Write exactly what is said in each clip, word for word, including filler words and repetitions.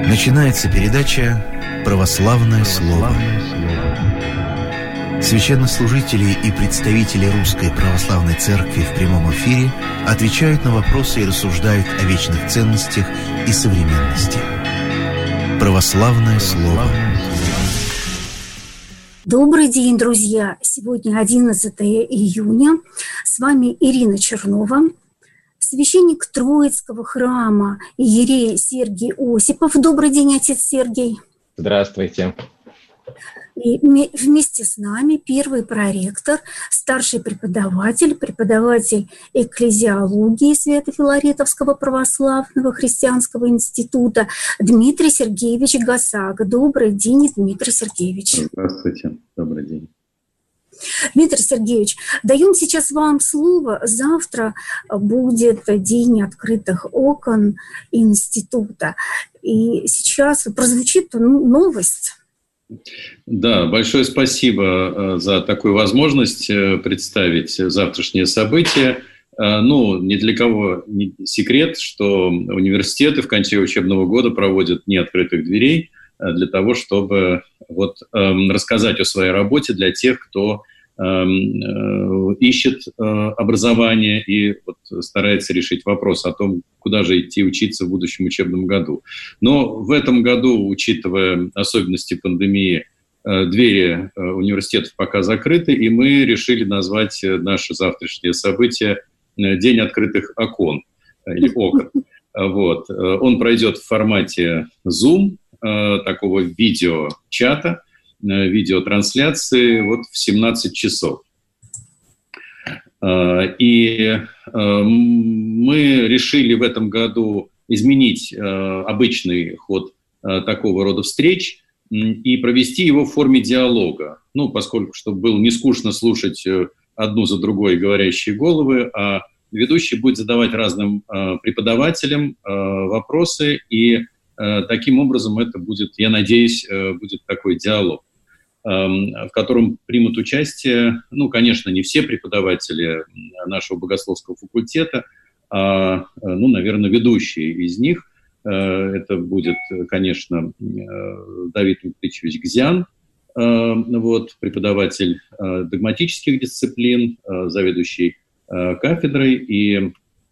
Начинается передача «Православное слово». Священнослужители и представители Русской Православной Церкви в прямом эфире отвечают на вопросы и рассуждают о вечных ценностях и современности. «Православное слово». Добрый день, друзья! Сегодня одиннадцатое июня. С вами Ирина Чернова, священник Троицкого храма, иерей Сергий Осипов. Добрый день, отец Сергий. Здравствуйте. И вместе с нами первый проректор, старший преподаватель, преподаватель экклезиологии Свято-Филаретовского православного христианского института Дмитрий Сергеевич Гасак. Добрый день, Дмитрий Сергеевич. Здравствуйте. Добрый день. Дмитрий Сергеевич, даем сейчас вам слово. Завтра будет день открытых окон института. И сейчас прозвучит ну, новость. Да, большое спасибо за такую возможность представить завтрашнее событие. Ну, ни для кого не секрет, что университеты в конце учебного года проводят дни открытых дверей для того, чтобы вот, рассказать о своей работе для тех, кто ищет образование и вот старается решить вопрос о том, куда же идти учиться в будущем учебном году. Но в этом году, учитывая особенности пандемии, двери университетов пока закрыты, и мы решили назвать наше завтрашнее событие «День открытых окон» или окон. Вот. Он пройдет в формате Zoom, такого видеочата, видеотрансляции вот в семнадцать часов. И мы решили в этом году изменить обычный ход такого рода встреч и провести его в форме диалога. Ну, поскольку, чтобы было не скучно слушать одну за другой говорящие головы, а ведущий будет задавать разным преподавателям вопросы, и таким образом это будет, я надеюсь, будет такой диалог, в котором примут участие, ну, конечно, не все преподаватели нашего богословского факультета, а, ну, наверное, ведущие из них. Это будет, конечно, Давид Дмитриевич Гзян, вот, преподаватель догматических дисциплин, заведующий кафедрой и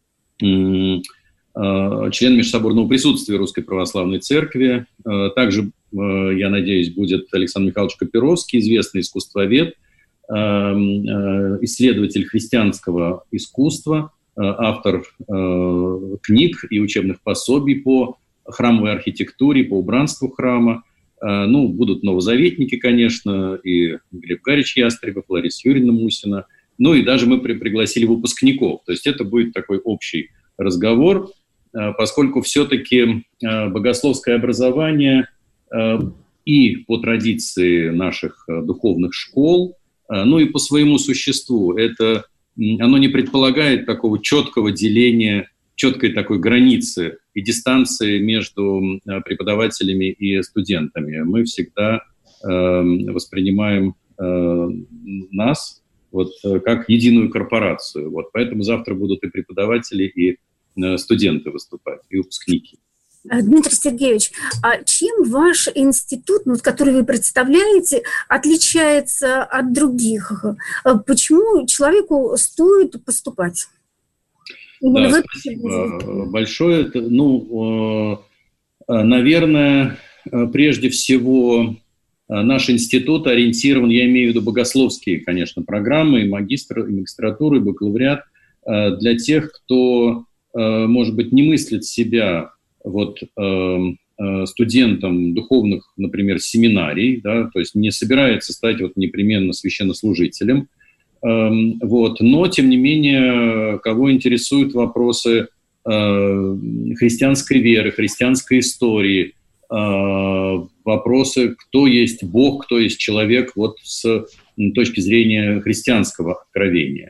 член межсоборного присутствия Русской Православной Церкви. Также, я надеюсь, будет Александр Михайлович Копировский, известный искусствовед, исследователь христианского искусства, автор книг и учебных пособий по храмовой архитектуре, по убранству храма. Ну, будут новозаветники, конечно, и Глеб Гарич Ястребов, Лариса Юрьевна Мусина. Ну и даже мы при- пригласили выпускников. То есть это будет такой общий разговор, поскольку все-таки богословское образование и по традиции наших духовных школ, ну и по своему существу, это, оно не предполагает такого четкого деления, четкой такой границы и дистанции между преподавателями и студентами. Мы всегда воспринимаем нас вот, как единую корпорацию. Вот, поэтому завтра будут и преподаватели, и студенты выступать, и выпускники. Дмитрий Сергеевич, а чем ваш институт, ну, который вы представляете, отличается от других? Почему человеку стоит поступать? Именно да, спасибо большое. Ну, наверное, прежде всего наш институт ориентирован, я имею в виду богословские, конечно, программы, и магистр, и магистратуру, и бакалавриат, для тех, кто, может быть, не мыслит себя вот, студентом духовных, например, семинарий, да, то есть не собирается стать вот непременно священнослужителем, вот, но, тем не менее, кого интересуют вопросы христианской веры, христианской истории, вопросы, кто есть Бог, кто есть человек, вот с точки зрения христианского откровения.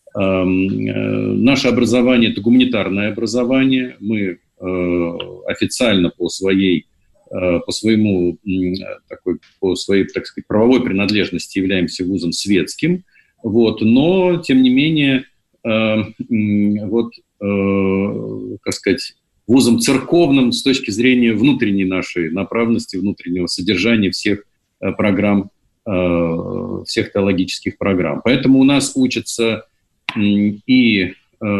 Наше образование – это гуманитарное образование. Мы официально по своей, по своему, такой, по своей, так сказать, правовой принадлежности являемся вузом светским. Вот, но, тем не менее, вот, как сказать, вузом церковным с точки зрения внутренней нашей направленности, внутреннего содержания всех программ, всех теологических программ. Поэтому у нас учатся и, и,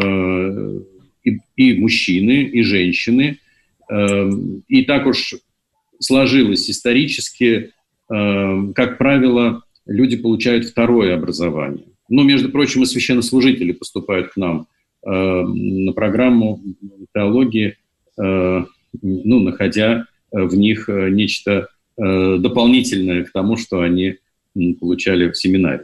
и мужчины, и женщины. И так уж сложилось исторически, как правило, люди получают второе образование. Ну, между прочим, и священнослужители поступают к нам на программу теологии, ну, находя в них нечто дополнительное к тому, что они получали в семинаре.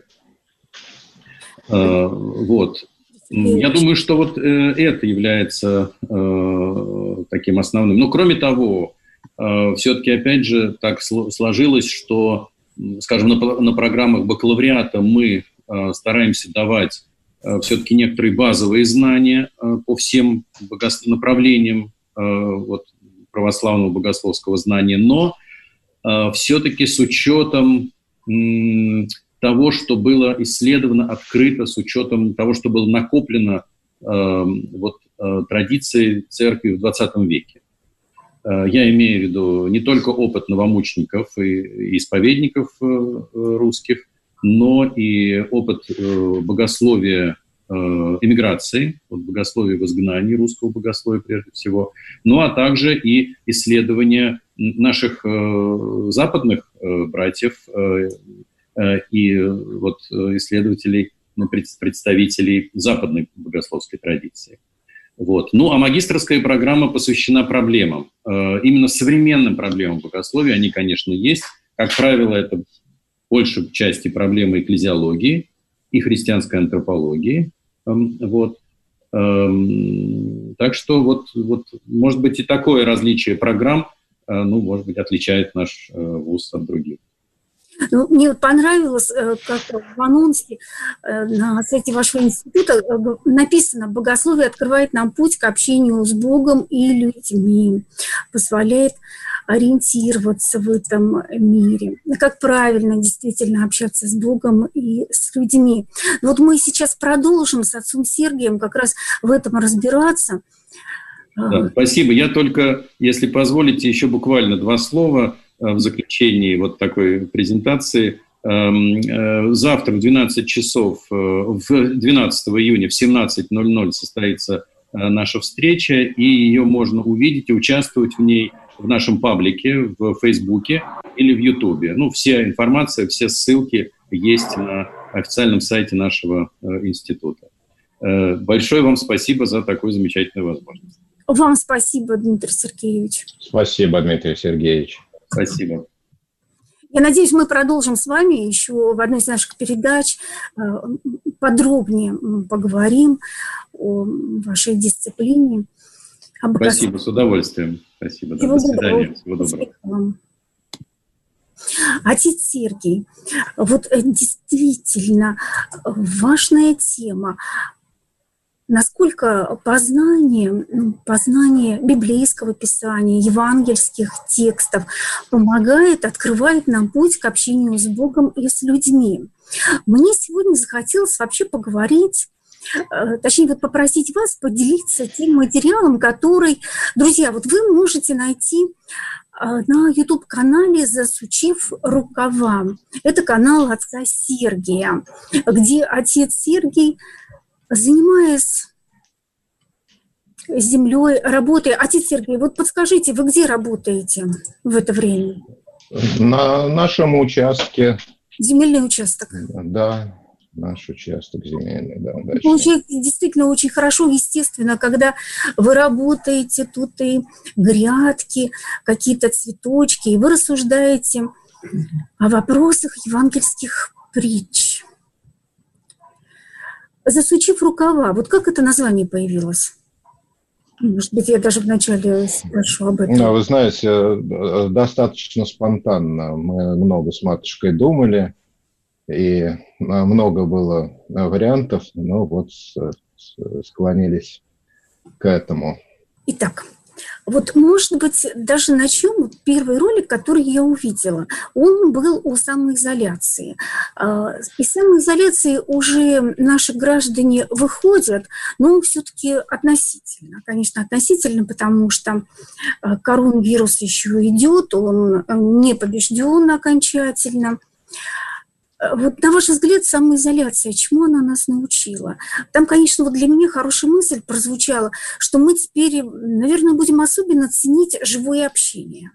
Вот. Я думаю, что вот это является таким основным. Но кроме того, все-таки, опять же, так сложилось, что, скажем, на, на программах бакалавриата мы стараемся давать все-таки некоторые базовые знания по всем богос... направлениям вот, православного богословского знания, но все-таки с учетом того, что было исследовано, открыто, с учетом того, что было накоплено вот, традицией церкви в двадцатом веке. Я имею в виду не только опыт новомучеников и исповедников русских, но и опыт богословия эмиграции, богословия в изгнании, русского богословия прежде всего, ну а также и исследования наших западных братьев и вот исследователей, представителей западной богословской традиции. Вот. Ну, а магистерская программа посвящена проблемам, именно современным проблемам богословия. Они, конечно, есть. Как правило, это большей части проблемы экклезиологии и христианской антропологии. Вот. Так что, вот, вот, может быть, и такое различие программ, ну, может быть, отличает наш вуз от других. Ну, мне вот понравилось, как в анонсе на сайте вашего института написано: «Богословие открывает нам путь к общению с Богом и людьми, позволяет ориентироваться в этом мире». Как правильно действительно общаться с Богом и с людьми. Но вот мы сейчас продолжим с отцом Сергием как раз в этом разбираться. Да, спасибо. Я только, если позволите, еще буквально два слова в заключении вот такой презентации. Завтра в двенадцать часов, в двенадцатого июня в семнадцать ноль ноль состоится наша встреча, и ее можно увидеть и участвовать в ней в нашем паблике в Фейсбуке или в Ютубе. Ну, вся информация, все ссылки есть на официальном сайте нашего института. Большое вам спасибо за такую замечательную возможность. Вам спасибо, Дмитрий Сергеевич. Спасибо, Дмитрий Сергеевич. Спасибо. Я надеюсь, мы продолжим с вами еще в одной из наших передач, подробнее поговорим о вашей дисциплине. Спасибо, с удовольствием. Спасибо. Всего До свидания. Всего доброго. Отец Сергий, вот действительно важная тема. Насколько познание, познание библейского писания, евангельских текстов помогает, открывает нам путь к общению с Богом и с людьми. Мне сегодня захотелось вообще поговорить, точнее, вот попросить вас поделиться тем материалом, который, друзья, вот вы можете найти на YouTube-канале «Засучив рукава». Это канал отца Сергия, где отец Сергий, занимаясь землей, работой. Отец Сергей, вот подскажите, вы где работаете в это время? На нашем участке. Земельный участок? Да, наш участок земельный, да. Дачный. Получается действительно очень хорошо, естественно, когда вы работаете, тут и грядки, какие-то цветочки, и вы рассуждаете о вопросах евангельских притч. «Засучив рукава». Вот как это название появилось? Может быть, я даже вначале спрошу об этом. Вы знаете, достаточно спонтанно. Мы много с матушкой думали, и много было вариантов, но вот склонились к этому. Итак, Вот, может быть, даже начнем. Первый ролик, который я увидела, он был о самоизоляции. Из самоизоляции уже наши граждане выходят, но все-таки относительно. Конечно, относительно, потому что коронавирус еще идет, он не побежден окончательно. Вот на ваш взгляд, самоизоляция, чему она нас научила? Там, конечно, вот для меня хорошая мысль прозвучала, что мы теперь, наверное, будем особенно ценить живое общение.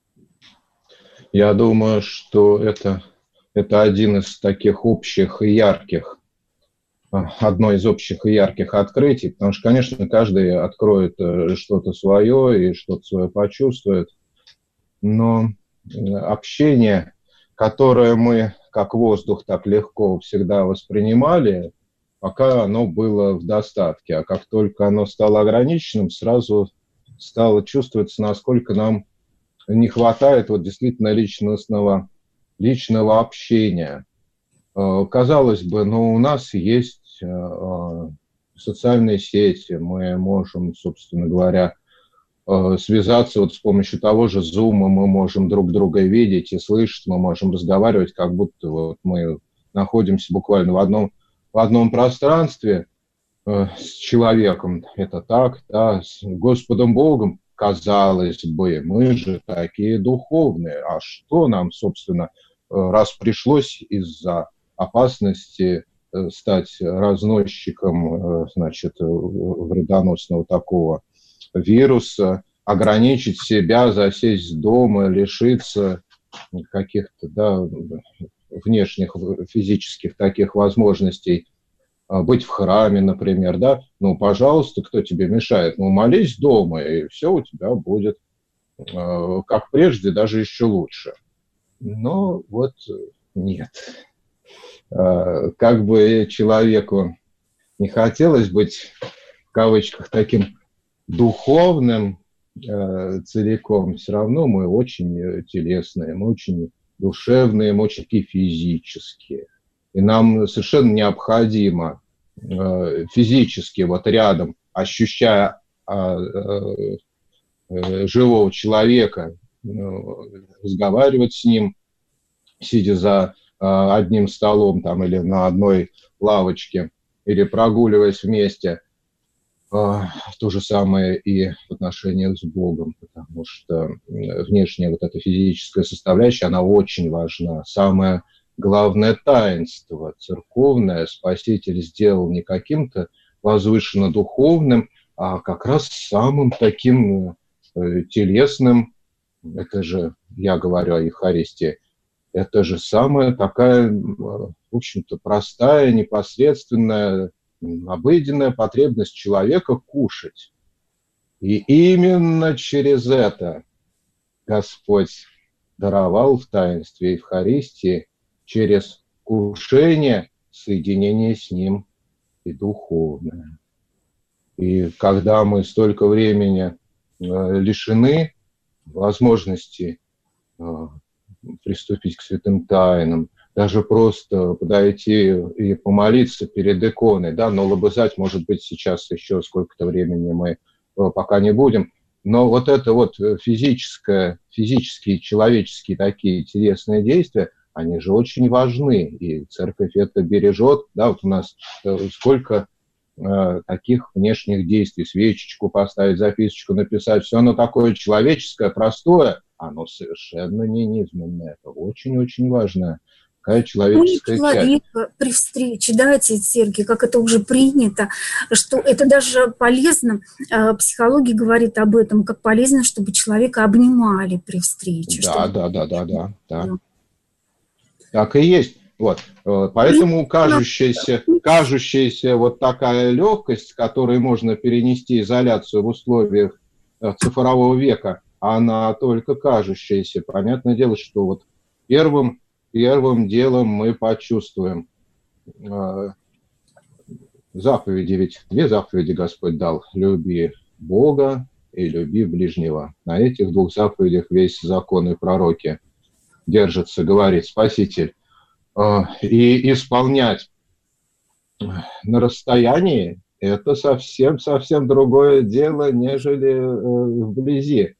Я думаю, что это, это один из таких общих и ярких, одно из общих и ярких открытий, потому что, конечно, каждый откроет что-то свое и что-то свое почувствует, но общение, которое мы как воздух так легко всегда воспринимали, пока оно было в достатке. А как только оно стало ограниченным, сразу стало чувствоваться, насколько нам не хватает вот действительно личностного, личного общения. Казалось бы, ну, у нас есть социальные сети, мы можем, собственно говоря, связаться вот с помощью того же Zoom, мы можем друг друга видеть и слышать, мы можем разговаривать, как будто вот мы находимся буквально в одном, в одном пространстве э, с человеком. Это так, да, с Господом Богом, казалось бы, мы же такие духовные. А что нам, собственно, раз пришлось из-за опасности э, стать разносчиком, э, значит, вредоносного такого вируса, ограничить себя, засесть дома, лишиться каких-то, да, внешних физических таких возможностей, быть в храме, например, да, ну, пожалуйста, кто тебе мешает? Ну, молись дома, и все у тебя будет как прежде, даже еще лучше. Но вот нет. Как бы человеку не хотелось быть, в кавычках, таким духовным э, целиком, все равно мы очень телесные, мы очень душевные, мы очень физические. И нам совершенно необходимо э, физически вот рядом, ощущая э, э, живого человека, э, разговаривать с ним, сидя за э, одним столом там, или на одной лавочке, или прогуливаясь вместе. То же самое и в отношениях с Богом, потому что внешняя вот эта физическая составляющая, она очень важна. Самое главное таинство церковное Спаситель сделал не каким-то возвышенно духовным, а как раз самым таким телесным. Это же, я говорю о Евхаристии, это же самая такая, в общем-то, простая, непосредственная, обыденная потребность человека кушать. И именно через это Господь даровал в таинстве Евхаристии, через кушение, соединение с Ним и духовное. И когда мы столько времени лишены возможности приступить к святым тайнам, даже просто подойти и помолиться перед иконой, да, но лобызать, может быть, сейчас еще сколько-то времени мы пока не будем, но вот это вот физическое, физические, человеческие такие интересные действия, они же очень важны, и церковь это бережет, да, вот у нас сколько э, таких внешних действий, свечечку поставить, записочку написать, все оно такое человеческое, простое, оно совершенно не низменное, это очень-очень важно. Какая человеческая ну, человек часть. При встрече, да, отец Сергий, как это уже принято, что это даже полезно, психология говорит об этом, как полезно, чтобы человека обнимали при встрече. Да, чтобы... да, да, да, да, да. Так и есть. Вот. Поэтому кажущаяся, кажущаяся вот такая легкость, с которой можно перенести изоляцию в условиях цифрового века, она только кажущаяся. Понятное дело, что вот первым Первым делом мы почувствуем э, заповеди, ведь две заповеди Господь дал. Люби Бога и люби ближнего. На этих двух заповедях весь закон и пророки держатся, говорит Спаситель. Э, и исполнять на расстоянии это совсем-совсем другое дело, нежели э, вблизи.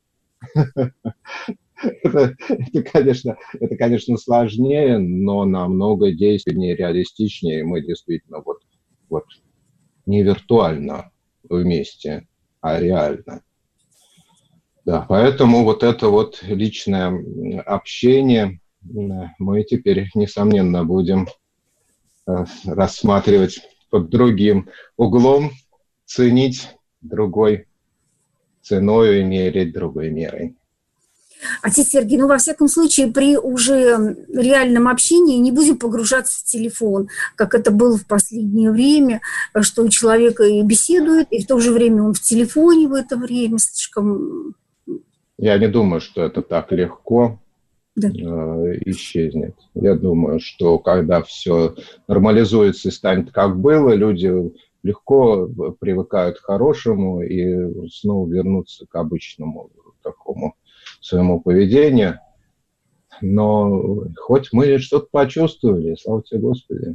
Это, это, конечно, это, конечно, сложнее, но намного действеннее, реалистичнее. Мы действительно вот, вот не виртуально вместе, а реально. Да, поэтому вот это вот личное общение мы теперь, несомненно, будем рассматривать под другим углом, ценить другой ценой и мерить другой мерой. Отец Сергей, ну, во всяком случае, при уже реальном общении не будем погружаться в телефон, как это было в последнее время, что у человека и беседует, и в то же время он в телефоне в это время слишком... Я не думаю, что это так легко да. э, исчезнет. Я думаю, что когда все нормализуется и станет как было, люди легко привыкают к хорошему и снова вернутся к обычному такому своему поведению, но хоть мы что-то почувствовали, слава тебе, Господи.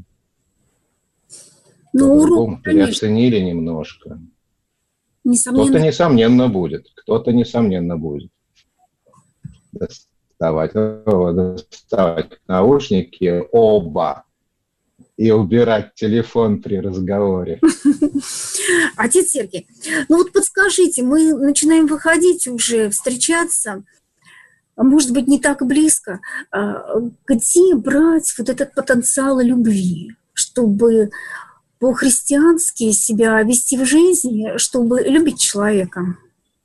Ну, урок, переоценили немножко. Несомненно. Кто-то, несомненно, будет. Кто-то, несомненно, будет. Доставать, доставать наушники оба и убирать телефон при разговоре. Отец Сергей, ну вот подскажите, мы начинаем выходить уже, встречаться, может быть, не так близко. Где брать вот этот потенциал любви, чтобы по-христиански себя вести в жизни, чтобы любить человека?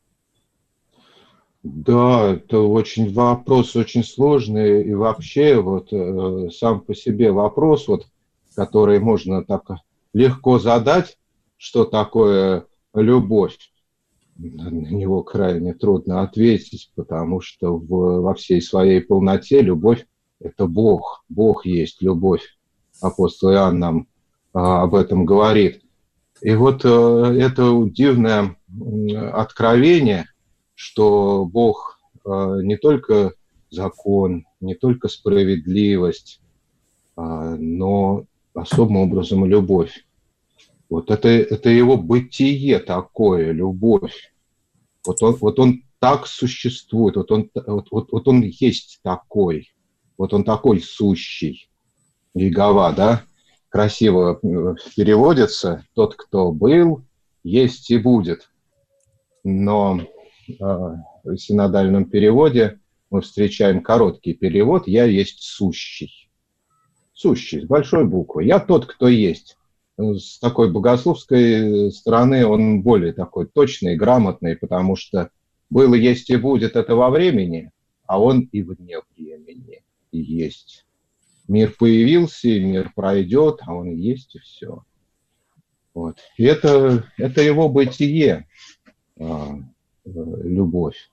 Да, это очень вопрос очень сложный, и вообще вот э, сам по себе вопрос, вот, который можно так легко задать, что такое любовь. На него крайне трудно ответить, потому что в, во всей своей полноте любовь – это Бог. Бог есть любовь. Апостол Иоанн нам а, об этом говорит. И вот а, это дивное откровение, что Бог а, не только закон, не только справедливость, а, но особым образом любовь. Вот это, это его бытие такое, любовь. Вот он, вот он так существует, вот он, вот, вот, вот он есть такой, вот он такой сущий. Иегова, да, красиво переводится, тот, кто был, есть и будет. Но э, в синодальном переводе мы встречаем короткий перевод «Я есть сущий». Сущий, с большой буквы. Я тот, кто есть. С такой богословской стороны он более такой точный, грамотный, потому что было, есть и будет это во времени, а он и вне времени и есть. Мир появился, и мир пройдет, а он и есть, и все. Вот. И это, это его бытие, а, любовь.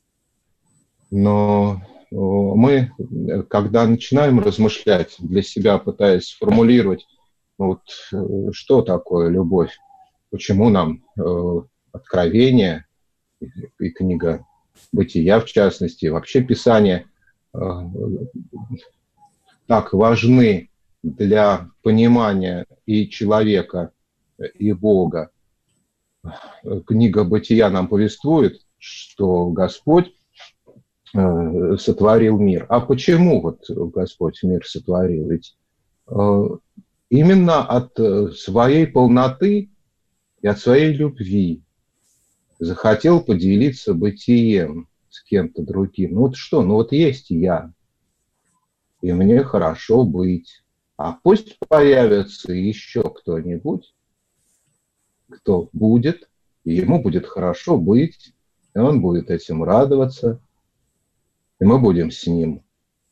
Но мы, когда начинаем размышлять для себя, пытаясь сформулировать, вот, что такое любовь, почему нам э, Откровение и, и книга Бытия, в частности, и вообще Писание э, так важны для понимания и человека, и Бога. Книга Бытия нам повествует, что Господь э, сотворил мир. А почему вот Господь мир сотворил? Ведь э, именно от своей полноты и от своей любви захотел поделиться бытием с кем-то другим. Ну вот что, ну вот есть я, и мне хорошо быть. А пусть появится еще кто-нибудь, кто будет, и ему будет хорошо быть, и он будет этим радоваться, и мы будем с ним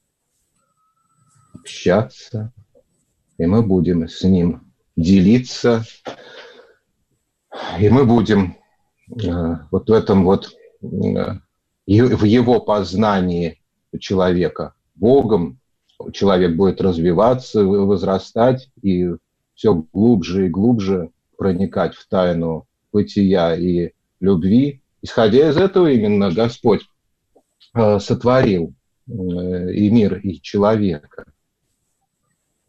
общаться, и мы будем с ним делиться, и мы будем э, вот в этом вот, э, в его познании человека Богом, человек будет развиваться, возрастать и все глубже и глубже проникать в тайну бытия и любви. Исходя из этого именно Господь э, сотворил э, и мир, и человека.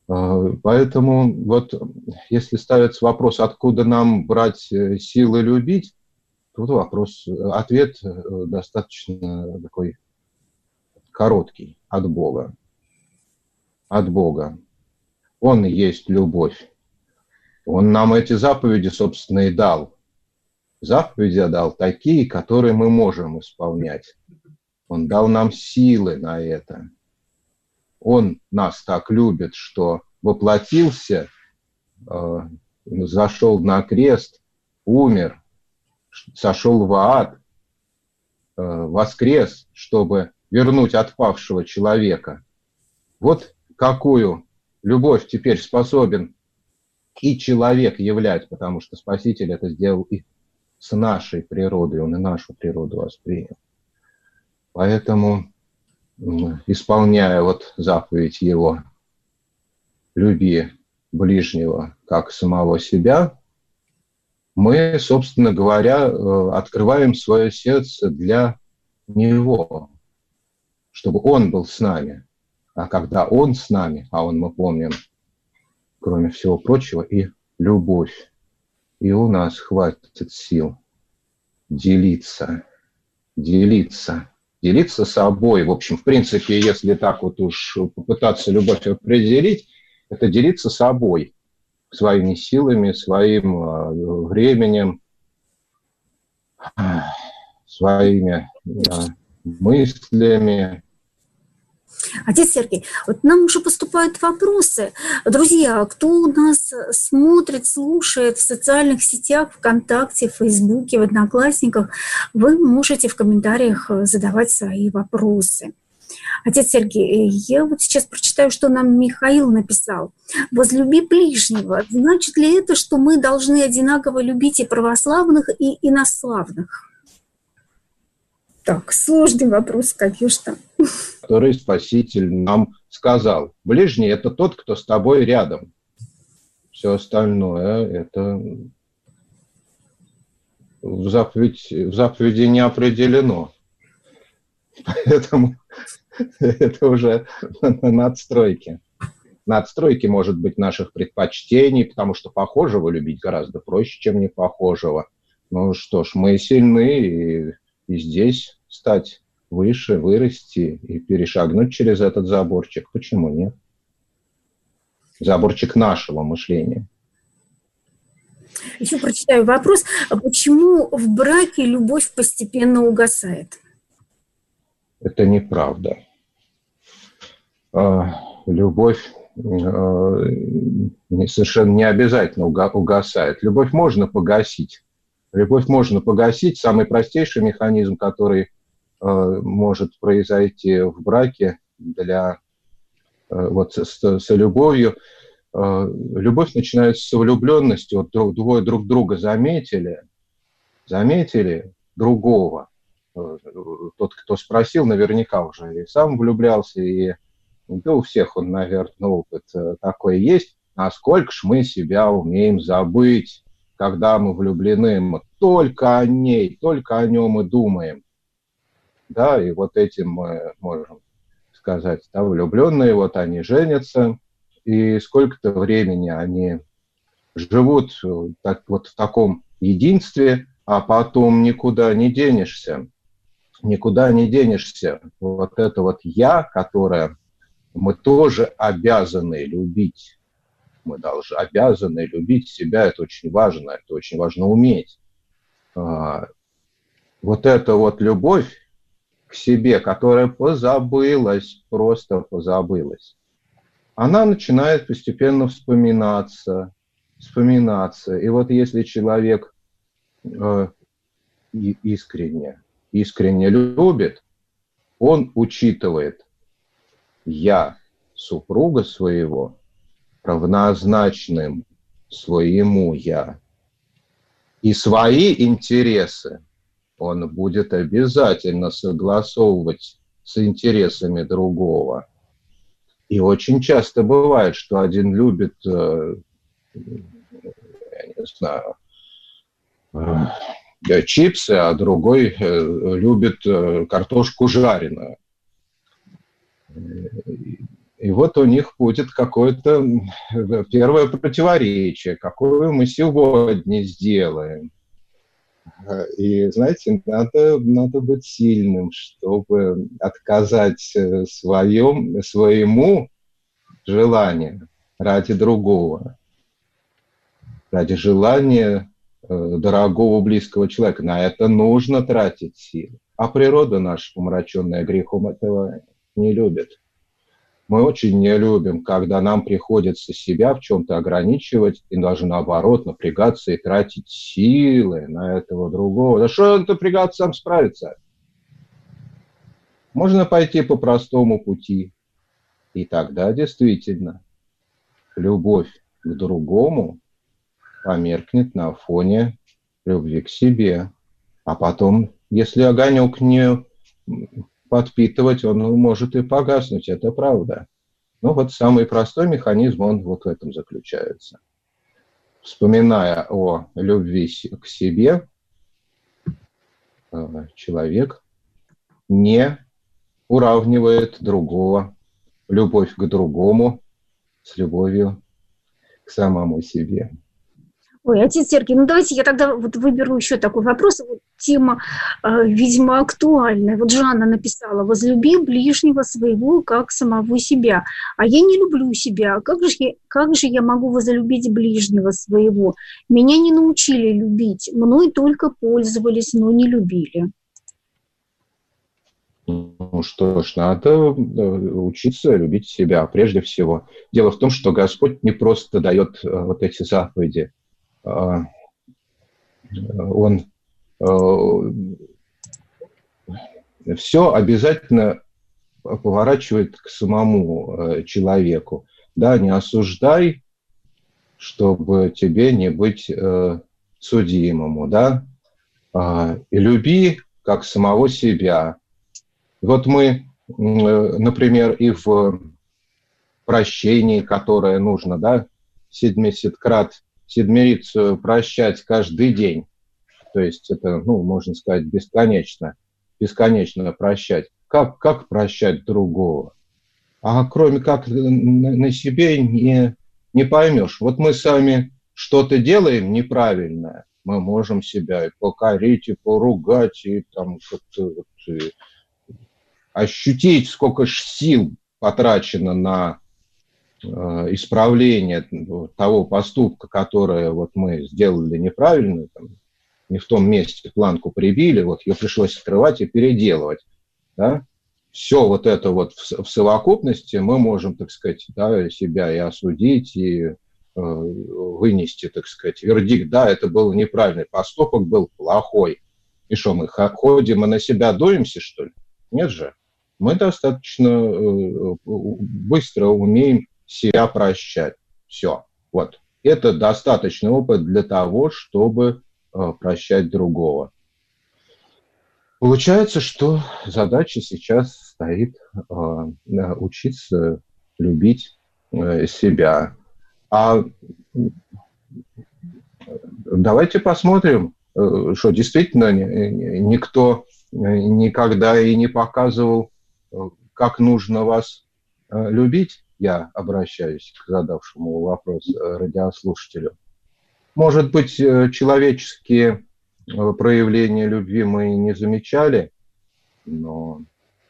Поэтому вот если ставится вопрос, откуда нам брать силы любить, тут вопрос, ответ достаточно такой короткий, от Бога. От Бога. Он есть любовь. Он нам эти заповеди, собственно, и дал. Заповеди дал такие, которые мы можем исполнять. Он дал нам силы на это. Он нас так любит, что воплотился, э, зашел на крест, умер, сошел в ад, э, воскрес, чтобы вернуть отпавшего человека. Вот какую любовь теперь способен и человек являть, потому что Спаситель это сделал и с нашей природой, он и нашу природу воспринял. Поэтому, исполняя вот заповедь его «люби ближнего, как самого себя», мы, собственно говоря, открываем свое сердце для него, чтобы он был с нами. А когда он с нами, а он, мы помним, кроме всего прочего, и любовь, и у нас хватит сил делиться, делиться, делиться собой. В общем, в принципе, если так вот уж попытаться любовь определить, это делиться собой, своими силами, своим временем, своими да, мыслями. Отец Сергей, вот нам уже поступают вопросы. Друзья, кто у нас смотрит, слушает в социальных сетях, ВКонтакте, в Фейсбуке, в Одноклассниках, вы можете в комментариях задавать свои вопросы. Отец Сергей, я вот сейчас прочитаю, что нам Михаил написал. «Возлюби ближнего». Значит ли это, что мы должны одинаково любить и православных, и инославных? Так, сложный вопрос, конечно. Который Спаситель нам сказал. Ближний – это тот, кто с тобой рядом. Все остальное – это в, заповедь, в заповеди не определено. Поэтому это уже надстройки. Надстройки, может быть, наших предпочтений, потому что похожего любить гораздо проще, чем не похожего. Ну что ж, мы сильны, и, и здесь стать выше, вырасти и перешагнуть через этот заборчик. Почему нет? Заборчик нашего мышления. Еще прочитаю вопрос. Почему в браке любовь постепенно угасает? Это неправда. Любовь совершенно не обязательно угасает. Любовь можно погасить. Любовь можно погасить. Самый простейший механизм, который может произойти в браке для вот с, с любовью. Любовь начинается с влюбленности. Вот двое друг друга заметили, заметили другого. Тот, кто спросил, наверняка уже и сам влюблялся, и да, у всех он, наверное, опыт такой есть. Насколько ж мы себя умеем забыть, когда мы влюблены, мы только о ней, только о нем и думаем. Да, и вот этим мы можем сказать, да, влюбленные, вот они женятся, и сколько-то времени они живут так, вот в таком единстве, а потом никуда не денешься. Никуда не денешься. Вот это вот «я», которое мы тоже обязаны любить. Мы должны, обязаны любить себя. Это очень важно. Это очень важно уметь. Вот эта вот любовь к себе, которая позабылась, просто позабылась, она начинает постепенно вспоминаться, вспоминаться. И вот если человек э, искренне, искренне любит, он учитывает «я» супруга своего равнозначным своему «я». И свои интересы он будет обязательно согласовывать с интересами другого. И очень часто бывает, что один любит, я не знаю, чипсы, а другой любит картошку жареную. И вот у них будет какое-то первое противоречие, какое мы сегодня сделаем. И, знаете, надо, надо быть сильным, чтобы отказать своем, своему желанию ради другого, ради желания дорогого близкого человека. На это нужно тратить силы. А природа наша, помраченная грехом, этого не любит. Мы очень не любим, когда нам приходится себя в чем-то ограничивать и даже наоборот напрягаться и тратить силы на этого другого. Да что он напрягаться, сам справится? Можно пойти по простому пути. И тогда действительно любовь к другому померкнет на фоне любви к себе. А потом, если огонек не подпитывать, он может и погаснуть, это правда. Ну вот самый простой механизм, он вот в этом заключается. Вспоминая о любви к себе, человек не уравнивает другого, любовь к другому с любовью к самому себе. Ой, отец Сергий, ну давайте я тогда вот выберу еще такой вопрос. Вот тема, э, видимо, актуальная. Вот Жанна написала: «Возлюби ближнего своего, как самого себя». А я не люблю себя. Как же, я, как же я могу возлюбить ближнего своего? Меня не научили любить. Мной только пользовались, но не любили. Ну что ж, надо учиться любить себя прежде всего. Дело в том, что Господь не просто дает вот эти заповеди. Он все обязательно поворачивает к самому человеку. Да, не осуждай, чтобы тебе не быть судимому, да, и люби как самого себя. Вот мы, например, и в прощении, которое нужно, да, седмисяткрат седмирицу прощать каждый день. То есть это, ну, можно сказать, бесконечно, бесконечно прощать. Как, как прощать другого? А кроме как на, на себе не, не поймешь. Вот мы сами что-то делаем неправильное, мы можем себя и покорить, и поругать, и там как-то вот, и ощутить, сколько ж сил потрачено на исправление того поступка, которое вот мы сделали неправильно, там, не в том месте планку прибили, вот ее пришлось открывать и переделывать. Да? Все вот это вот в, в совокупности мы можем, так сказать, да, себя и осудить, и э, вынести, так сказать, вердикт. Да, это был неправильный поступок, был плохой. И что, мы ходим и на себя дуемся, что ли? Нет же. Мы достаточно э, быстро умеем себя прощать. Все. Вот. Это достаточный опыт для того, чтобы э, прощать другого. Получается, что задача сейчас стоит э, учиться любить э, себя. А давайте посмотрим, э, что действительно никто никогда и не показывал, как нужно вас э, любить. Я обращаюсь к задавшему вопрос радиослушателю. Может быть, человеческие проявления любви мы не замечали, но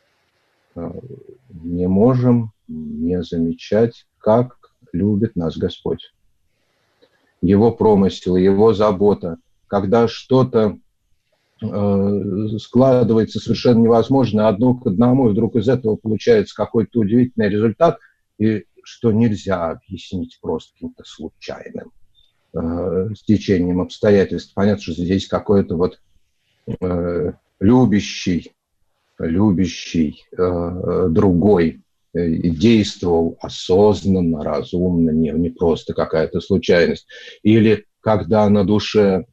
не можем не замечать, как любит нас Господь. Его промысел, его забота. Когда что-то складывается совершенно невозможно одно к одному, и вдруг из этого получается какой-то удивительный результат, и что нельзя объяснить просто каким-то случайным э, стечением обстоятельств. Понятно, что здесь какой-то вот э, любящий, любящий э, другой э, действовал осознанно, разумно, не, не просто какая-то случайность. Или когда на душе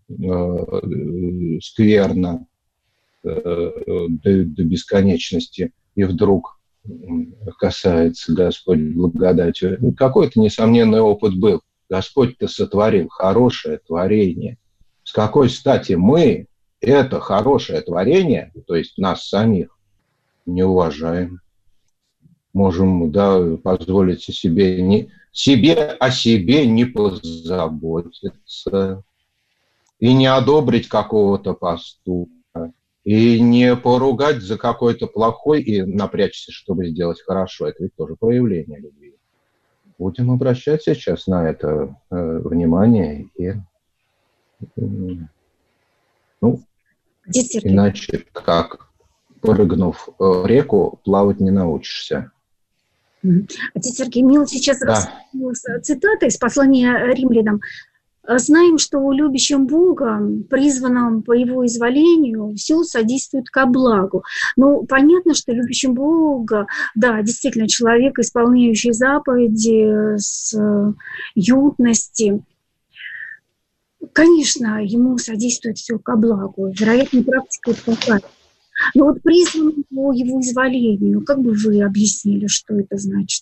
э, скверно э, до, до бесконечности, и вдруг касается Господь благодатью. Какой-то несомненный опыт был. Господь-то сотворил хорошее творение. С какой стати мы это хорошее творение, то есть нас самих, не уважаем, можем, да, позволить себе, не, себе о себе не позаботиться и не одобрить какого-то поступка, и не поругать за какой-то плохой и напрячься, чтобы сделать хорошо. Это ведь тоже проявление любви. Будем обращать сейчас на это э, внимание и, э, ну, иначе как, прыгнув в реку, плавать не научишься. Отец Сергей, Мила сейчас да. цитата из послания римлянам. «Знаем, что у любящим Бога, призванным по Его изволению, все содействует ко благу». Ну, понятно, что любящим Бога, да, действительно, человек, исполняющий заповеди с юности, конечно, ему содействует все ко благу. Вероятно, практика это покажет. Но вот призванным по Его изволению, как бы вы объяснили, что это значит?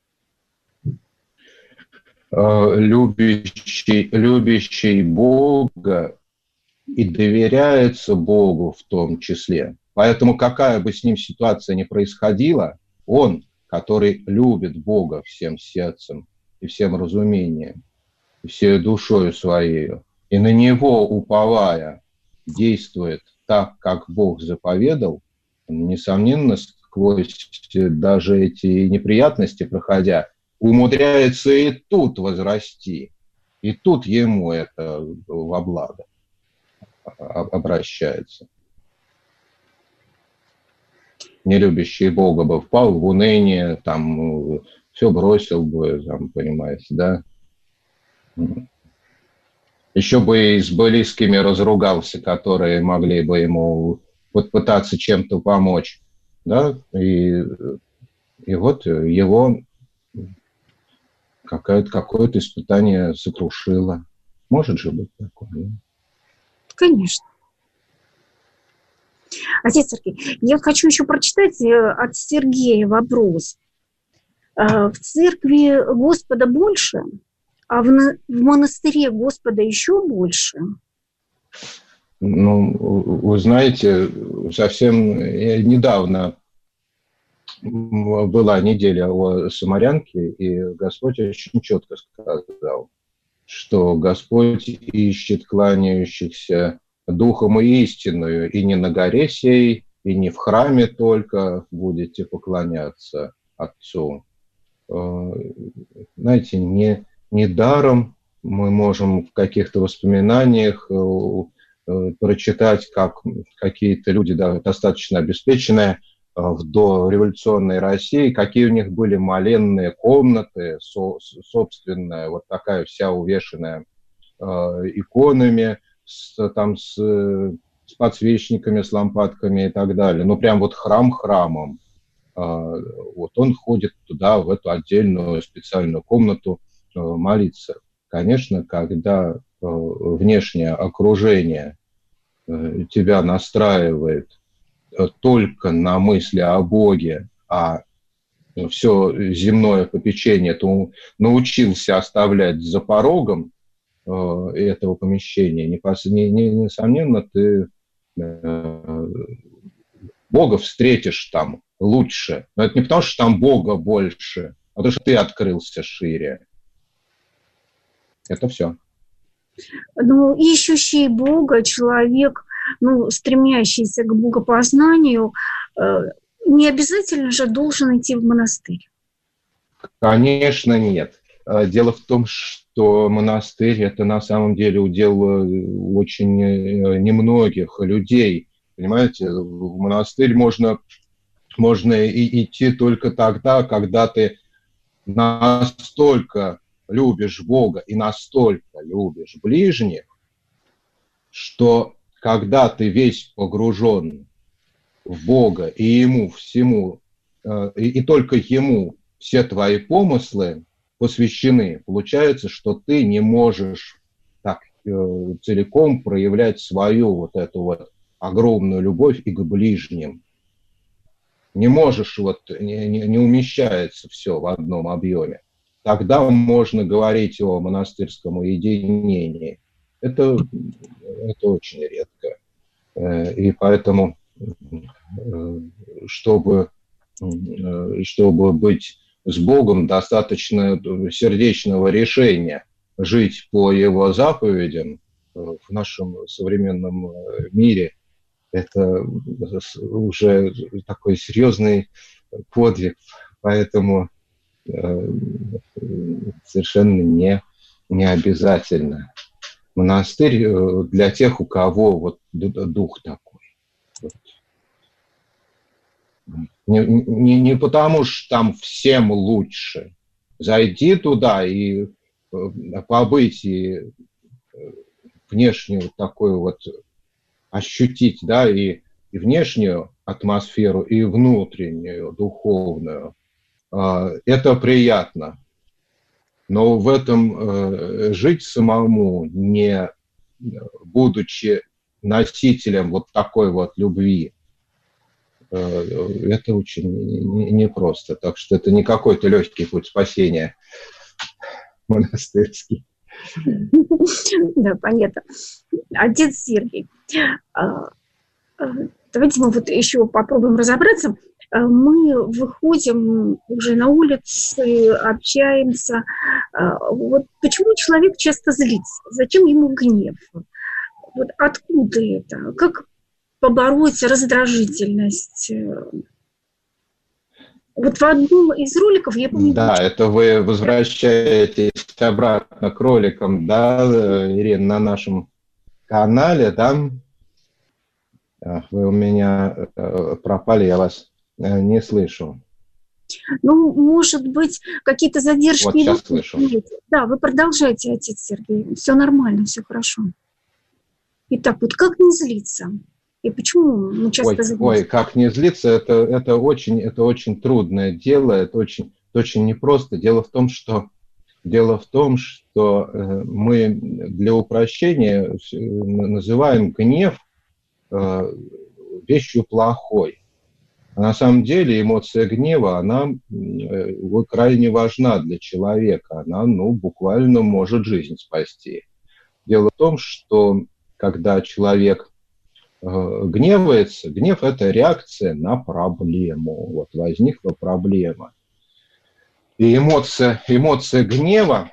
Любящий, любящий Бога и доверяется Богу в том числе. Поэтому какая бы с ним ситуация ни происходила, он, который любит Бога всем сердцем и всем разумением, и всей душою своей, и на Него уповая действует так, как Бог заповедал, несомненно, сквозь даже эти неприятности проходя, умудряется и тут возрасти, и тут ему это во благо обращается. Нелюбящий Бога бы впал в уныние, там все бросил бы, там, понимаете, да? Еще бы и с близкими разругался, которые могли бы ему попытаться чем-то помочь, да? И, и вот его какое-то, какое-то испытание сокрушило. Может же быть такое? Да? Конечно. Отец Сергей, я хочу еще прочитать от Сергея вопрос. В церкви Господа больше, а в, в монастыре Господа еще больше? Ну, вы знаете, совсем недавно была неделя о самарянке, и Господь очень четко сказал, что Господь ищет кланяющихся духом и истинную, и не на горе сей, и не в храме только будете поклоняться Отцу. Знаете, не, не даром мы можем в каких-то воспоминаниях прочитать, как какие-то люди, да, достаточно обеспеченные в дореволюционной России, какие у них были моленные комнаты, со, собственная, вот такая вся увешанная э, иконами, с, там, с, с подсвечниками, с лампадками и так далее. Ну, прям вот храм храмом. Э, вот он ходит туда, в эту отдельную специальную комнату э, молиться. Конечно, когда э, внешнее окружение э, тебя настраивает только на мысли о Боге, а все земное попечение ты научился оставлять за порогом э, этого помещения, несомненно, ты э, Бога встретишь там лучше. Но это не потому, что там Бога больше, а потому, что ты открылся шире. Это все. Ну, ищущий Бога человек, ну, стремящийся к богопознанию, э, не обязательно же должен идти в монастырь. Конечно, нет. Дело в том, что монастырь – это на самом деле удел очень немногих людей. Понимаете, в монастырь можно, можно и идти только тогда, когда ты настолько любишь Бога и настолько любишь ближних, что когда ты весь погружен в Бога и Ему всему, и, и только Ему все твои помыслы посвящены, получается, что ты не можешь так целиком проявлять свою вот эту вот огромную любовь и к ближним. Не можешь, вот, не, не, не умещается все в одном объеме. Тогда можно говорить о монастырском уединении. Это, это очень редко. И поэтому, чтобы чтобы быть с Богом, достаточно сердечного решения жить по Его заповедям в нашем современном мире. Это уже такой серьезный подвиг, поэтому совершенно не, не обязательно. Монастырь для тех, у кого вот дух такой. Не, не, не потому, что там всем лучше. Зайди туда и побыть, и внешнюю такую вот ощутить, да, и, и внешнюю атмосферу, и внутреннюю, духовную. Это приятно. Но в этом жить самому, не будучи носителем вот такой вот любви, это очень непросто. Так что это не какой-то легкий путь спасения монастырский. Да, понятно. Отец Сергий, давайте мы вот еще попробуем разобраться. Мы выходим уже на улицы, общаемся. Вот почему человек часто злится? Зачем ему гнев? Вот откуда это? Как побороть раздражительность? Вот в одном из роликов я помню... Да, это вы возвращаетесь обратно к роликам, да, Ирина, на нашем канале, да? Вы у меня пропали, я вас не слышу. Ну, может быть, какие-то задержки... Вот сейчас слышу. Да, вы продолжайте, отец Сергей. Все нормально, все хорошо. Итак, вот как не злиться? И почему мы часто ой, злимся? Ой, как не злиться, это, это, очень, это очень трудное дело, это очень, это очень непросто. Дело в том, что, дело в том, что мы для упрощения называем гнев вещью плохой. А на самом деле эмоция гнева, она крайне важна для человека. Она, ну, буквально может жизнь спасти. Дело в том, что когда человек гневается, гнев – это реакция на проблему. Вот возникла проблема. И эмоция, эмоция гнева,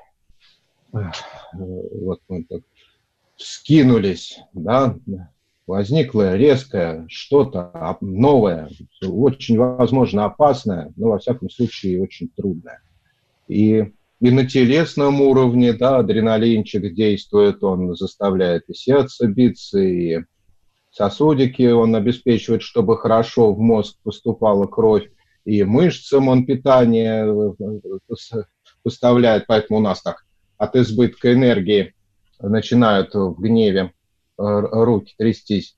вот мы так вскинулись, да, возникло резкое что-то новое, очень, возможно, опасное, но, во всяком случае, очень трудное. И, и на телесном уровне, да, адреналинчик действует, он заставляет и сердце биться, и сосудики он обеспечивает, чтобы хорошо в мозг поступала кровь, и мышцам он питание поставляет, поэтому у нас так от избытка энергии начинают в гневе руки трястись.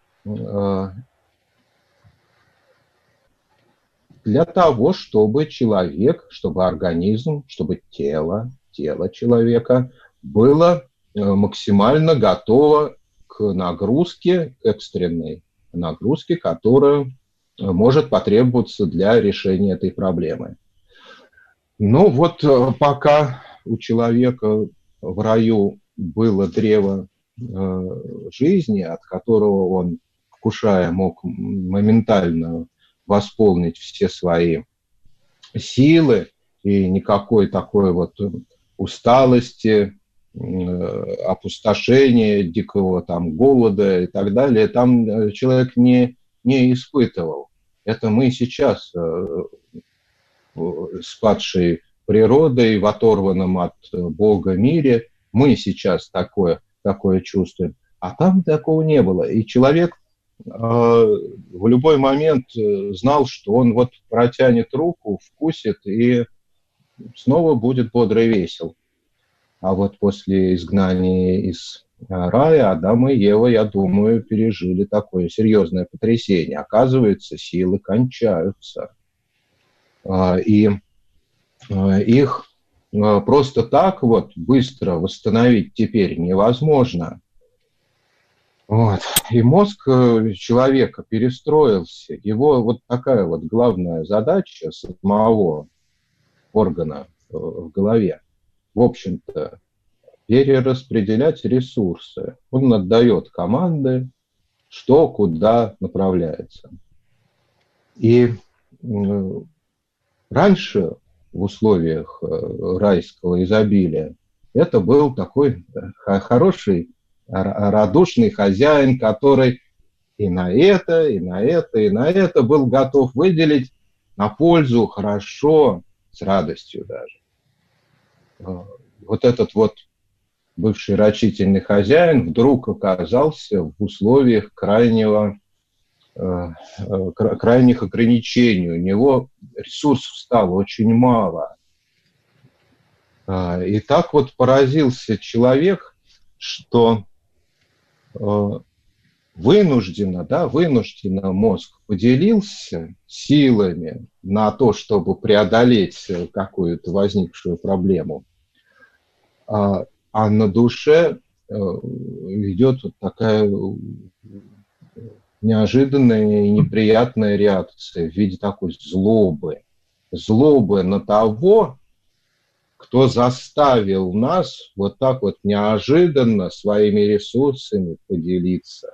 Для того, чтобы человек, чтобы организм, чтобы тело, тело человека было максимально готово к нагрузке, экстренной нагрузке, которая может потребоваться для решения этой проблемы. Ну вот пока у человека в раю было древо жизни, от которого он, вкушая, мог моментально восполнить все свои силы, и никакой такой вот усталости, опустошения, дикого там голода и так далее, там человек не, не испытывал. Это мы сейчас с падшей природой, в оторванном от Бога мире, мы сейчас такое такое чувствуем. А там такого не было. И человек э, в любой момент знал, что он вот протянет руку, вкусит и снова будет бодро и весел. А вот после изгнания из рая Адам и Ева, я думаю, пережили такое серьезное потрясение. Оказывается, силы кончаются. Э, и э, их просто так вот быстро восстановить теперь невозможно. Вот. И мозг человека перестроился. Его вот такая вот главная задача самого органа в голове, в общем-то, перераспределять ресурсы. Он отдает команды, что куда направляется. И раньше в условиях райского изобилия это был такой хороший, радушный хозяин, который и на это, и на это, и на это был готов выделить на пользу, хорошо, с радостью даже. Вот этот вот бывший рачительный хозяин вдруг оказался в условиях крайнего, крайних ограничений. У него ресурсов стало очень мало. И так вот поразился человек, что вынужденно, да, вынужденно мозг поделился силами на то, чтобы преодолеть какую-то возникшую проблему. А, а на душе идет вот такая неожиданная и неприятная реакция в виде такой злобы. Злобы на того, кто заставил нас вот так вот неожиданно своими ресурсами поделиться.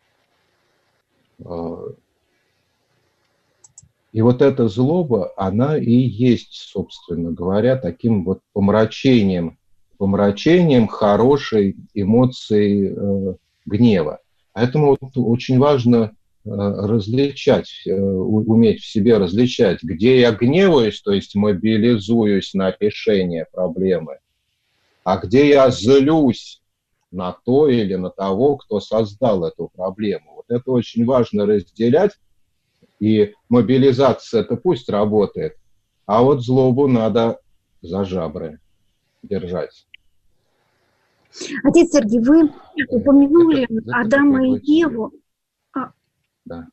И вот эта злоба, она и есть, собственно говоря, таким вот помрачением, помрачением хорошей эмоции э, гнева. Поэтому вот очень важно э, различать, э, уметь в себе различать, где я гневаюсь, то есть мобилизуюсь на решение проблемы, а где я злюсь на то или на того, кто создал эту проблему. Вот это очень важно разделять, и мобилизация-то пусть работает, а вот злобу надо за жабры держать. Отец Сергей, вы упомянули это, это Адама и Еву. А, да.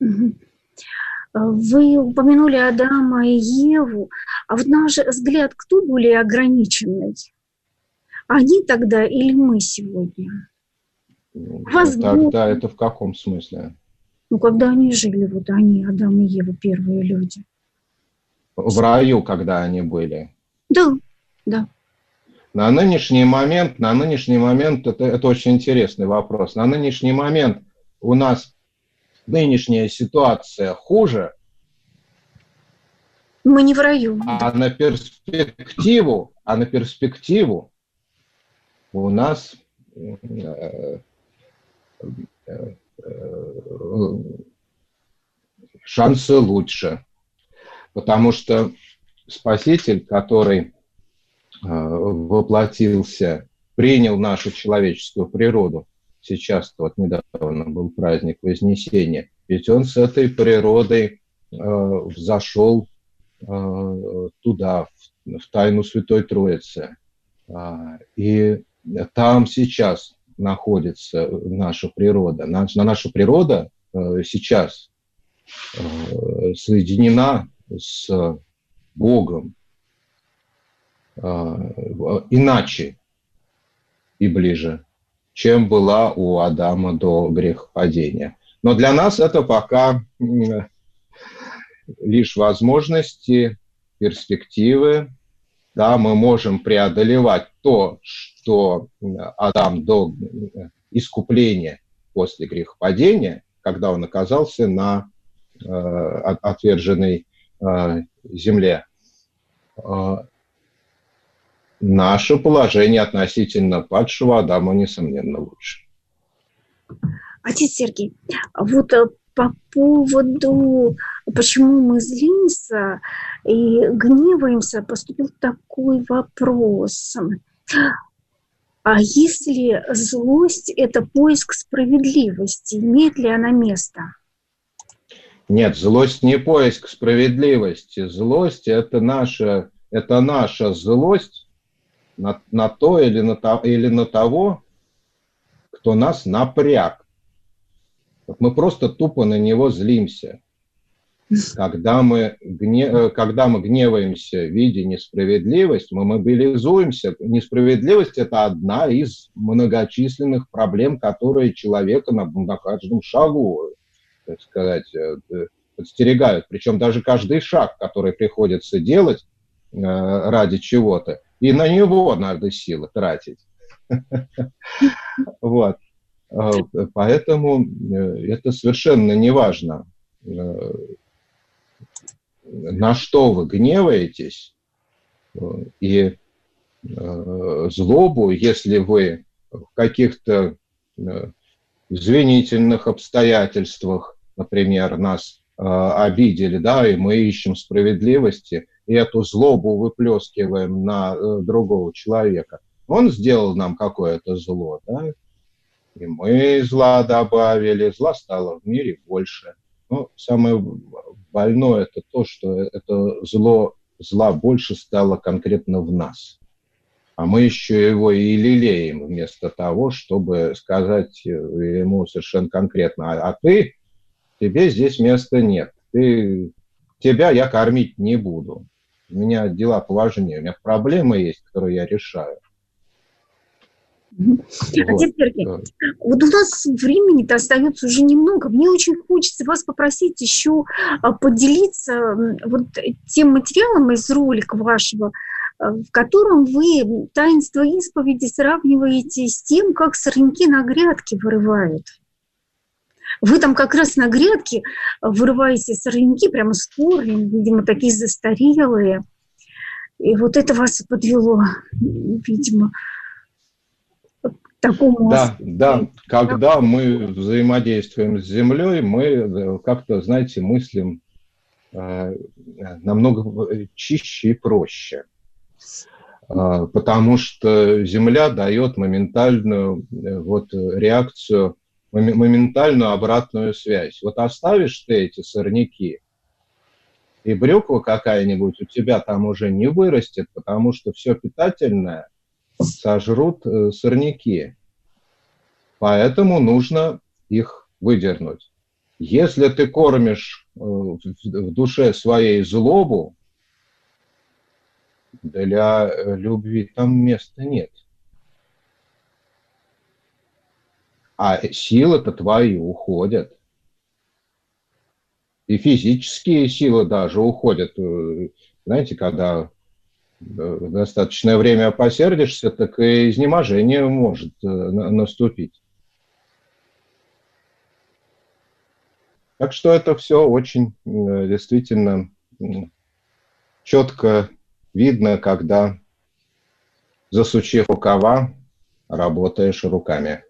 Вы упомянули Адама и Еву, а вот на ваш взгляд, кто более ограниченный? Они тогда или мы сегодня? Вас тогда Бог... это в каком смысле? Ну, когда они жили, вот они, Адам и Ева, первые люди. В раю, когда они были? Да, да. На нынешний момент, на нынешний момент, это, это очень интересный вопрос. На нынешний момент у нас нынешняя ситуация хуже. Мы не в раю. А на перспективу, а на перспективу у нас э, э, э, шансы лучше. Потому что Спаситель, который воплотился, принял нашу человеческую природу. Сейчас вот недавно был праздник Вознесения. Ведь он с этой природой э, взошел э, туда, в, в тайну Святой Троицы. А, и там сейчас находится наша природа. Наша, наша природа э, сейчас э, соединена с Богом, иначе и ближе, чем была у Адама до грехопадения. Но для нас это пока лишь возможности, перспективы. Да, мы можем преодолевать то, что Адам до искупления после грехопадения, когда он оказался на э, отверженной э, земле. Наше положение относительно падшего Адама, несомненно, лучше. Отец Сергей, вот по поводу, почему мы злимся и гневаемся, поступил такой вопрос. А если злость – это поиск справедливости, имеет ли она место? Нет, злость не поиск справедливости. Злость – это наша, это наша злость на, на то или на, то или на того, кто нас напряг. Вот мы просто тупо на него злимся. Когда мы, гне, когда мы гневаемся, видя несправедливость, мы мобилизуемся. Несправедливость – это одна из многочисленных проблем, которые человека на, на каждом шагу, так сказать, подстерегают. Причем даже каждый шаг, который приходится делать э, ради чего-то, и на него надо силы тратить. Вот. Поэтому это совершенно не важно. на что вы гневаетесь и злобу, если вы в каких-то извинительных обстоятельствах, например, нас э, обидели, да, и мы ищем справедливости, и эту злобу выплескиваем на э, другого человека. Он сделал нам какое-то зло, да, и мы зла добавили, зла стало в мире больше. Но самое больное это то, что это зло, зла больше стало конкретно в нас. А мы еще его и лелеем вместо того, чтобы сказать ему совершенно конкретно, а, а ты, тебе здесь места нет, ты, тебя я кормить не буду, у меня дела поважнее, у меня проблемы есть, которые я решаю. Вот. Отец Сергей, да. Вот у нас времени-то остается уже немного. Мне очень хочется вас попросить еще поделиться вот тем материалом из ролика вашего, в котором вы таинство исповеди сравниваете с тем, как сорняки на грядке вырывают. Вы там как раз на грядке вырываете сорняки прямо с корнем, видимо, такие застарелые. И вот это вас подвело, видимо, к такому... Да, да. Когда мы взаимодействуем с Землей, мы как-то, знаете, мыслим э, намного чище и проще. Потому что Земля дает моментальную вот, реакцию, моментальную обратную связь. Вот оставишь ты эти сорняки, и брюква какая-нибудь у тебя там уже не вырастет, потому что все питательное сожрут сорняки. Поэтому нужно их выдернуть. Если ты кормишь в душе своей злобу, для любви там места нет. А силы-то твои уходят. И физические силы даже уходят. Знаете, когда достаточное время посердишься, так и изнеможение может наступить. Так что это все очень действительно четко видно, когда, засучив рукава, работаешь руками.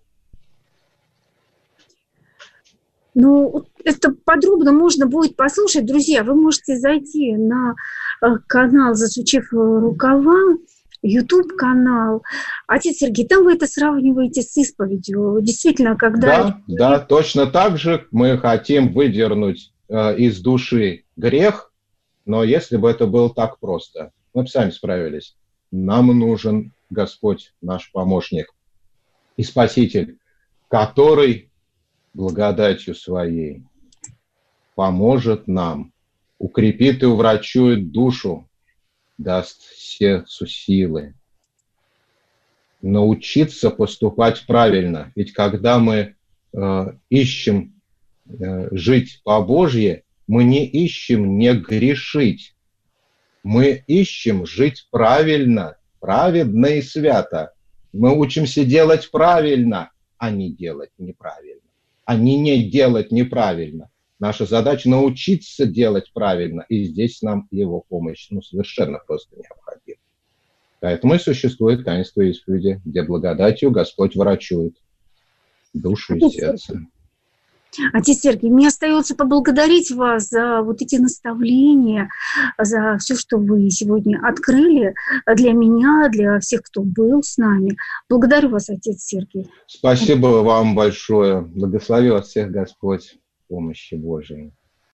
Ну, это подробно можно будет послушать. Друзья, вы можете зайти на канал «Засучив рукава», YouTube-канал. Отец Сергей, там вы это сравниваете с исповедью. Действительно, когда... Да, да, точно так же мы хотим выдернуть э, из души грех, но если бы это было так просто, мы бы сами справились. Нам нужен Господь, наш помощник и Спаситель, который благодатью своей поможет нам, укрепит и уврачует душу, даст сердцу силы. Научиться поступать правильно. Ведь когда мы э, ищем э, жить по-божье, мы не ищем не грешить. Мы ищем жить правильно, праведно и свято. Мы учимся делать правильно, а не делать неправильно. А не не делать неправильно. Наша задача научиться делать правильно, и здесь нам его помощь ну, совершенно просто необходима. Поэтому и существует таинство исповеди, где благодатью Господь врачует душу и сердце. Отец Сергей, мне остается поблагодарить вас за вот эти наставления, за все, что вы сегодня открыли для меня, для всех, кто был с нами. Благодарю вас, отец Сергей. Спасибо вам большое. Благослови вас всех Господь. Помощи Божией.